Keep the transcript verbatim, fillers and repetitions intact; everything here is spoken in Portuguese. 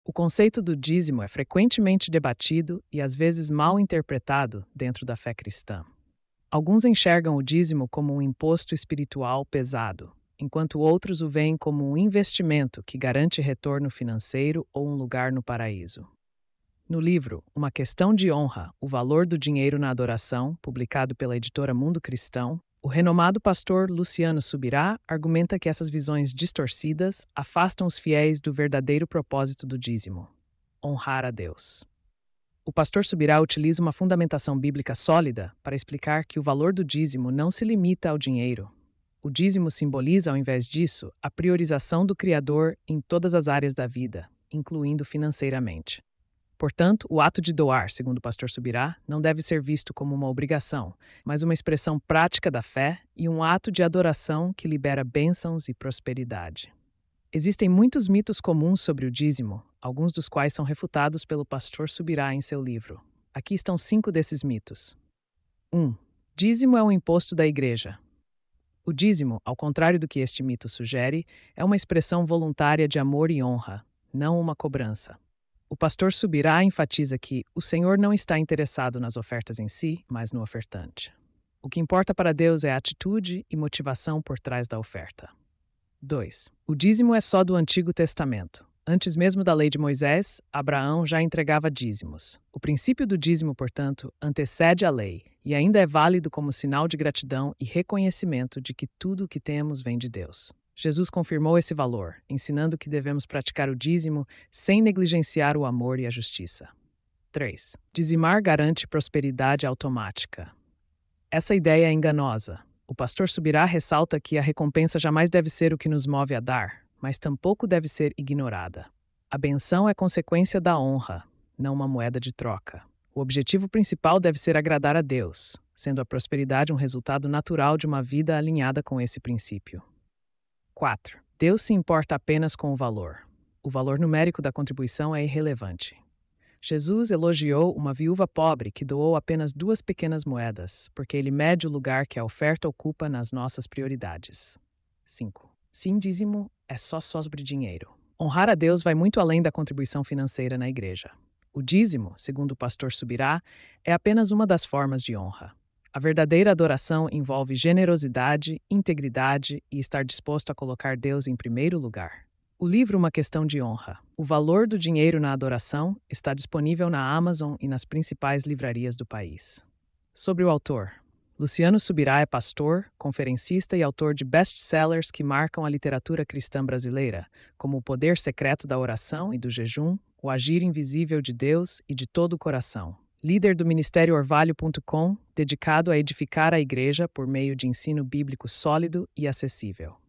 O conceito do dízimo é frequentemente debatido e às vezes mal interpretado dentro da fé cristã. Alguns enxergam o dízimo como um imposto espiritual pesado, enquanto outros o veem como um investimento que garante retorno financeiro ou um lugar no paraíso. No livro Uma Questão de Honra: O Valor do Dinheiro na Adoração, publicado pela editora Mundo Cristão, o renomado pastor Luciano Subirá argumenta que essas visões distorcidas afastam os fiéis do verdadeiro propósito do dízimo: honrar a Deus. O pastor Subirá utiliza uma fundamentação bíblica sólida para explicar que o valor do dízimo não se limita ao dinheiro. O dízimo simboliza, ao invés disso, a priorização do Criador em todas as áreas da vida, incluindo financeiramente. Portanto, o ato de doar, segundo o pastor Subirá, não deve ser visto como uma obrigação, mas uma expressão prática da fé e um ato de adoração que libera bênçãos e prosperidade. Existem muitos mitos comuns sobre o dízimo, alguns dos quais são refutados pelo pastor Subirá em seu livro. Aqui estão cinco desses mitos. um. Dízimo é um imposto da igreja. O dízimo, ao contrário do que este mito sugere, é uma expressão voluntária de amor e honra, não uma cobrança. O pastor Subirá enfatiza que o Senhor não está interessado nas ofertas em si, mas no ofertante. O que importa para Deus é a atitude e motivação por trás da oferta. dois. O dízimo é só do Antigo Testamento. Antes mesmo da lei de Moisés, Abraão já entregava dízimos. O princípio do dízimo, portanto, antecede a lei e ainda é válido como sinal de gratidão e reconhecimento de que tudo o que temos vem de Deus. Jesus confirmou esse valor, ensinando que devemos praticar o dízimo sem negligenciar o amor e a justiça. três. Dizimar garante prosperidade automática. Essa ideia é enganosa. O pastor Subirá ressalta que a recompensa jamais deve ser o que nos move a dar, mas tampouco deve ser ignorada. A benção é consequência da honra, não uma moeda de troca. O objetivo principal deve ser agradar a Deus, sendo a prosperidade um resultado natural de uma vida alinhada com esse princípio. quatro. Deus se importa apenas com o valor. O valor numérico da contribuição é irrelevante. Jesus elogiou uma viúva pobre que doou apenas duas pequenas moedas, porque ele mede o lugar que a oferta ocupa nas nossas prioridades. cinco. Sim, dízimo é só sobre dinheiro. Honrar a Deus vai muito além da contribuição financeira na igreja. O dízimo, segundo o pastor Subirá, é apenas uma das formas de honra. A verdadeira adoração envolve generosidade, integridade e estar disposto a colocar Deus em primeiro lugar. O livro Uma Questão de Honra: O Valor do Dinheiro na Adoração está disponível na Amazon e nas principais livrarias do país. Sobre o autor: Luciano Subirá é pastor, conferencista e autor de best-sellers que marcam a literatura cristã brasileira, como O Poder Secreto da Oração e do Jejum, O Agir Invisível de Deus e de Todo o Coração. Líder do Ministério Orvalho ponto com, dedicado a edificar a igreja por meio de ensino bíblico sólido e acessível.